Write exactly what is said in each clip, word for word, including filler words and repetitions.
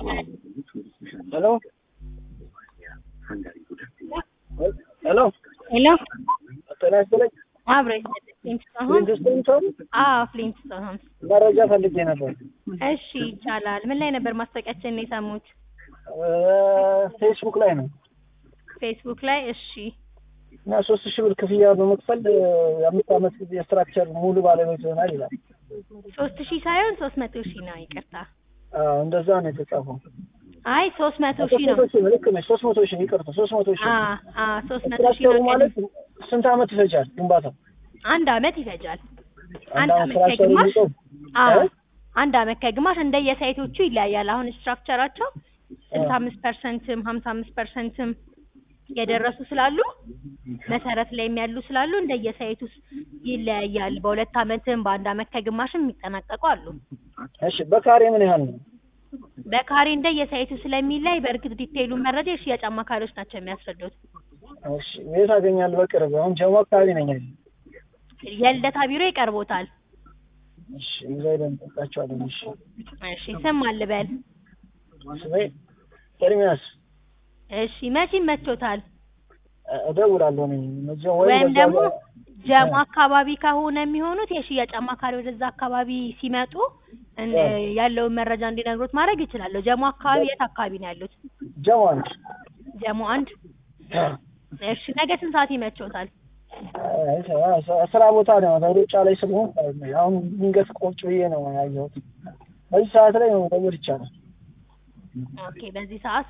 Hello? Hello? ሄሎ ጤና ይስጥልኝ። አብረሽ ፍሊንትስቶን ፍሊንትስቶን አዎ ፍሊንትስቶን መረጃ ፈልጌ ነበር። እሺ ይቻላል። ምን ላይ ነበር ማስታወቂያችንን የሰሙት? ፌስቡክ ላይ ነው። ፌስቡክ ላይ እሺ። እና ሶስት ሺህ ብር ክፍያ በመክፈል የአምስት ዓመት የስትራክቸር ሙሉ ባለቤት ይሆናል ይላል። ሶስት ሺህ ሳይሆን ሶስት መቶ ሺህ ነው። ይቅርታ። አዎ እንደዛ ነው የተጻፈው። አይ ሶስት መቶ ሺህ ነው። ልክ ነሽ። ሶስት መቶ ሺህ ይቅርታ፣ ሶስት መቶ ሺህ። አዎ አዎ ሶስት መቶ ሺህ ስትራክቸሩ ነው ማለት ስንት ዓመት ይፈጃል ግንባታው? አንድ ዓመት ይፈጃል። አንድ አንድ ዓመት ዓመት ከግማሽ። አዎ እ? አንድ ዓመት ከግማሽ እንደየሳይቶቹ ይለያያል። አሁን ስትራክቸራቸው ስልሳ አምስት ፐርሰንትም ሀምሳ አምስት ፐርሰንትም የደረሱ ስላሉ መሰረት ላይ ያሉ ስላሉ እንደየሳይቱ ይለያያል። በሁለት ዓመትም በአንድ ዓመት ከግማሽም የሚጠናቀቁ አሉ። እሺ በካሬ ምን ያህል ነው? በካሬ እንደየሳይቱ ስለሚለይ በእርግጥ ዲቴይሉን መረጃ የሽያጭ አማካሪዎች ናቸው የሚያስረዱት። እሺ የት አገኛለሁ? በቅርብ አሁን ጀሞ አካባቢ ነኝ። የልደታ ቢሮ ይቀርቦታል። እሺ ይዘይደን ተጣጣቻለሁ። እሺ እሺ ስም አልበል። ስሜ ኤርሚያስ። እሺ መቼ ይመቾታል? እደውላለሁ እኔ መጀመሪያ ወይም በዛ ደግሞ በ- ጀሞ አካባቢ ከሆነ የሚሆኑት የሽያጭ አማካሪ ወደዛ አካባቢ ሲመጡ እን- ያለውን መረጃ እንዲነግሩት ማድረግ ይችላሉ። ጀሞ አካባቢ የት አካባቢ ነው ያሉት? ጀሞ አንድ ጀሞ አንድ። እሺ ነገ ስንት ሰዓት ይመቾታል? አይ ስ- ስራ ቦታ ነው ሩጫ ላይ ስለሆን አሁን ድንገት ቆጭ ብዬ ነው ያየሁት። በዚህ ሰዓት ላይ ነው ደውል ይቻላል። ኦኬ በዚህ ሰዓት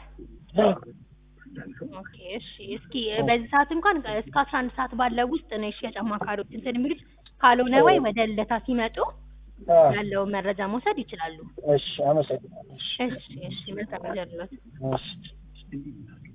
ኦኬ እሺ። እስኪ በዚህ ሰዓት እንኳን እስከ አስራ አንድ ሰዓት ባለው ውስጥ ነው የሽያጭ አማካሪዎች እንትን የሚሉት። ካልሆነ ወይ ወደ ልደታ ሲመጡ አዎ ያለውን መረጃ መውሰድ ይችላሉ። እሺ አመሰግናለሁ። እሺ እሺ እሺ መልካም ጀርሎት እሺ